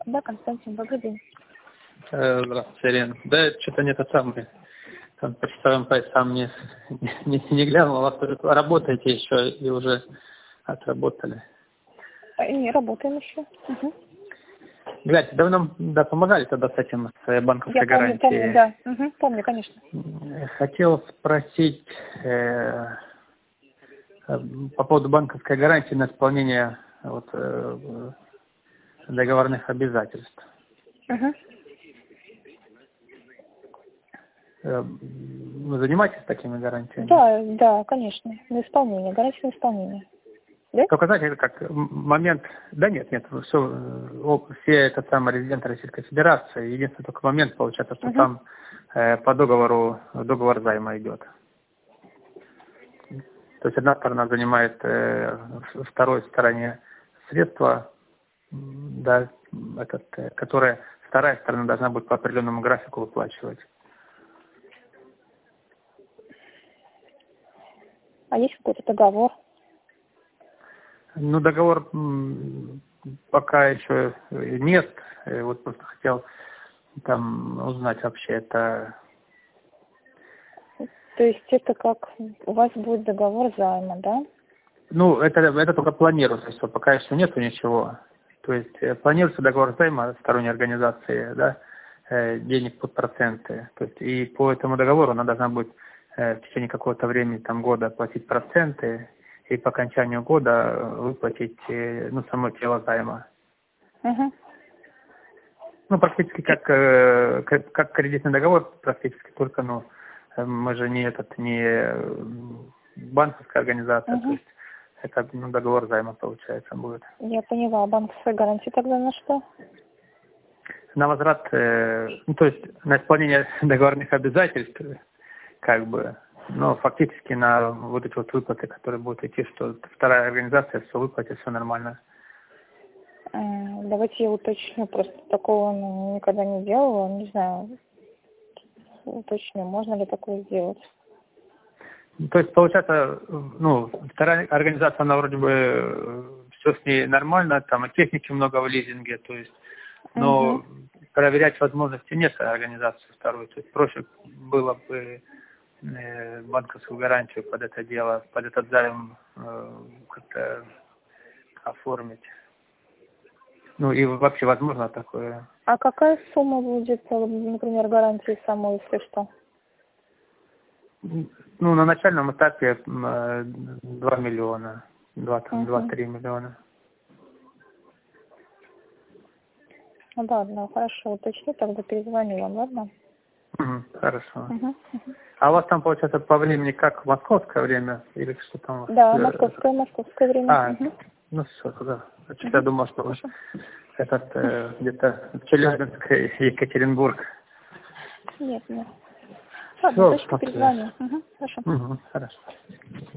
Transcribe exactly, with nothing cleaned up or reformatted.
Да, Константин, добрый день. Э, Здравствуйте, Ирина. Да, что-то не тот самый. Там по часовым поясам не, не, не глянул, а вы работаете еще и уже отработали. И работаем еще. Угу. Глядь, давно нам да, помогали тогда с этим, с банковской Я помню, гарантией. помню, да. Угу, помню, конечно. Хотел спросить э, э, по поводу банковской гарантии на исполнение вот, э, договорных обязательств. Угу. Вы занимаетесь такими гарантиями? Да, да, конечно. На исполнение, гарантия на исполнение. Да? Только, знаете, это как момент... Да нет, нет, все, все это самые резиденты Российской Федерации. Единственный только момент получается, что Угу. там э, по договору договор займа идет. То есть одна сторона занимает э, второй стороне средства, да, этот, э, которые вторая сторона должна будет по определенному графику выплачивать. А есть какой-то договор? Ну, договор м, пока еще нет. Э, Вот просто хотел там узнать вообще это... То есть это как у вас будет договор займа, да? Ну, это, это только планируется, что пока еще нету ничего. То есть э, планируется договор займа сторонней организации, да, э, денег под проценты. То есть и по этому договору она должна будет э, в течение какого-то времени, там, года платить проценты, и по окончанию года выплатить, э, ну, само тело займа. Угу. Ну, практически как, э, как, как кредитный договор, практически только, ну, э, мы же не этот, не э, банковская организация, Угу. то есть это, ну, договор займа, получается, будет. Я поняла. А банковская гарантия тогда на что? На возврат, э, ну, то есть на исполнение договорных обязательств, как бы, но фактически на вот эти вот выплаты, которые будут идти, что вторая организация все выплатит, все нормально. Э, Давайте я уточню. Просто такого ну, никогда не делала. Не знаю. Уточню, можно ли такое сделать. То есть, получается, ну, вторая организация, она вроде бы все с ней нормально, там и техники много в лизинге, то есть, но Угу. проверять возможности нет организации второй. То есть проще было бы э, банковскую гарантию под это дело, под этот займ э, как-то оформить. Ну и вообще возможно такое. А какая сумма будет, например, гарантии самой, если что? Ну, на начальном этапе э, два миллиона, два, там, Угу. два-три миллиона. Ну, ладно, хорошо, уточню, тогда перезвоню вам, ладно? Угу, хорошо. Угу. А у вас там, получается, по времени как московское время? Или что там у вас? Да, э, московское, московское время. А, Угу. ну все, тогда. Что-то я Угу. думал, что вы Хорошо. этот э, где-то Челябинск, Екатеринбург. Нет, нет. Ладно, Все, точно смотрю. перезвоню. Угу. Хорошо. Угу, хорошо.